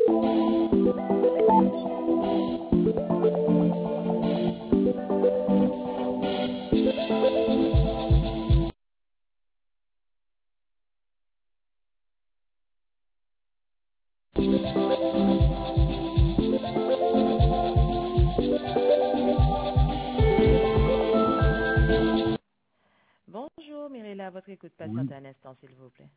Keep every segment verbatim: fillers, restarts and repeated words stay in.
Bonjour, Mirella, à votre écoute. Patientez un instant, s'il vous plaît.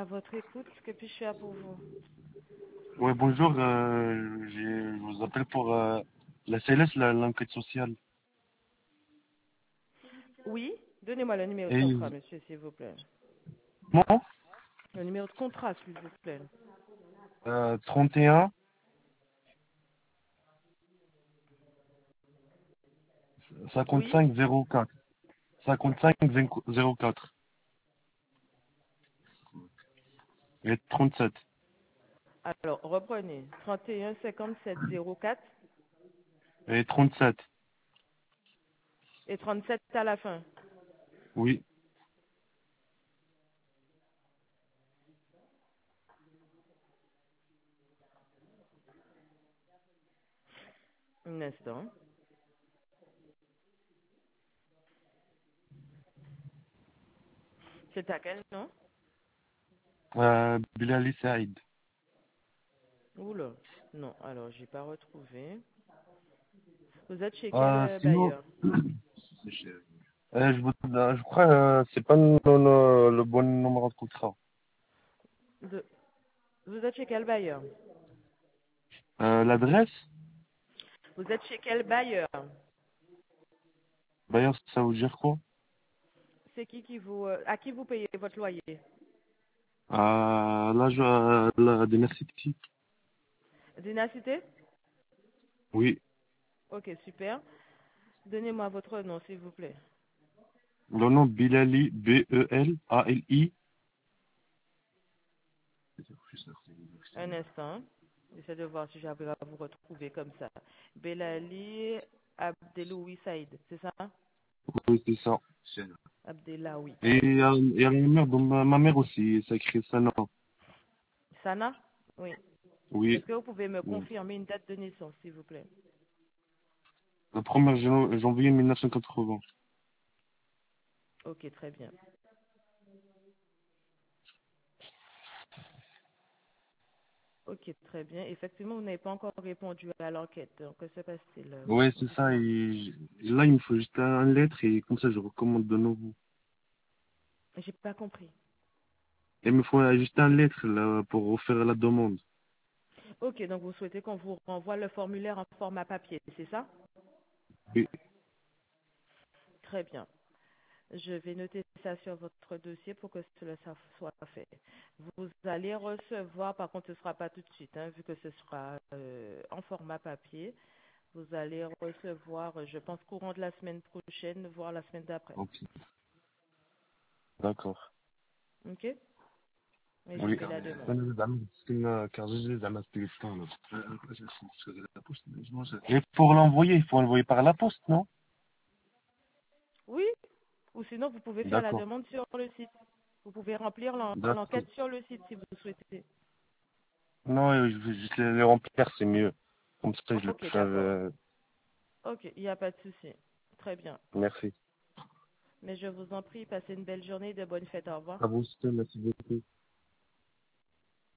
À votre écoute, que puis-je faire pour vous? Ouais, bonjour, euh, j'ai- je vous appelle pour euh, la C L S, la- l'enquête sociale. Oui, donnez-moi le numéro de Et contrat, monsieur, s'il vous plaît. moi, Le numéro de contrat, s'il vous plaît. euh, trente et un, Oui? cinquante-cinq, zéro quatre. cinquante-cinq, zéro quatre. Et trente-sept. Alors, reprenez. trente et un cinquante-sept zéro quatre Et trente-sept. et trente-sept à la fin. Oui. Un instant. C'est à quel nom? Euh, Bilali Saïd. Oula. Non, alors, j'ai pas retrouvé. Vous êtes chez quel Euh, euh, sinon, bailleur? euh, je, vous, euh, je crois euh, c'est pas le, le- le bon numéro de contrat. De... Vous êtes chez quel bailleur? Euh, l'adresse, Vous êtes chez quel bailleur? d'ailleurs, ça veut dire quoi? C'est qui qui vous... euh, à qui vous payez votre loyer? Euh, là, je, euh, la Diversity. Dynacité? Oui. Ok, super. Donnez-moi votre nom, s'il vous plaît. Le nom Bilali, B E L A L I. Un instant. J'essaie de voir si j'arrive à vous retrouver comme ça. Belali Abdeloui Saïd, c'est ça? Oui, c'est ça. Abdelawi, Et ok. il y a, il y a ma mère, donc ma, ma mère aussi, ça écrit Sana. Sana? Oui. Oui. Est-ce que vous pouvez me Oui. confirmer une date de naissance, s'il vous plaît? Le premier jan- janvier mille neuf cent quatre-vingts. Ok, très bien. Ok, très bien. Effectivement, vous n'avez pas encore répondu à l'enquête. Donc, que se passe-t-il? euh, Oui, c'est ça. Dites-moi. Et j- là, il me faut juste un lettre et comme ça, je recommande de nouveau. J'ai pas compris. Il me faut euh, juste un lettre là, pour refaire la demande. Ok, donc vous souhaitez qu'on vous renvoie le formulaire en format papier, c'est ça? Oui. Très bien. Je vais noter ça sur votre dossier pour que cela ça soit fait. Vous allez recevoir, par contre, ce ne sera pas tout de suite, hein, vu que ce sera euh, en format papier. Vous allez recevoir, euh, je pense, courant de la semaine prochaine, voire la semaine d'après. Ok. D'accord. Ok? Et je Oui. fais la demande. Et pour l'envoyer, il faut envoyer par la poste, non? Oui? Ou sinon, vous pouvez faire la D'accord. demande sur le site. Vous pouvez remplir l'en- D'accord. l'enquête sur le site si vous souhaitez. Non, euh, je vais juste les les remplir, c'est mieux. Comme ça, je le Ok, fais. d'accord. euh, Ok, il n'y a pas de souci. Très bien. Merci. Mais je vous en prie, passez une belle journée, de bonnes fêtes. Au revoir. À vous aussi, merci beaucoup.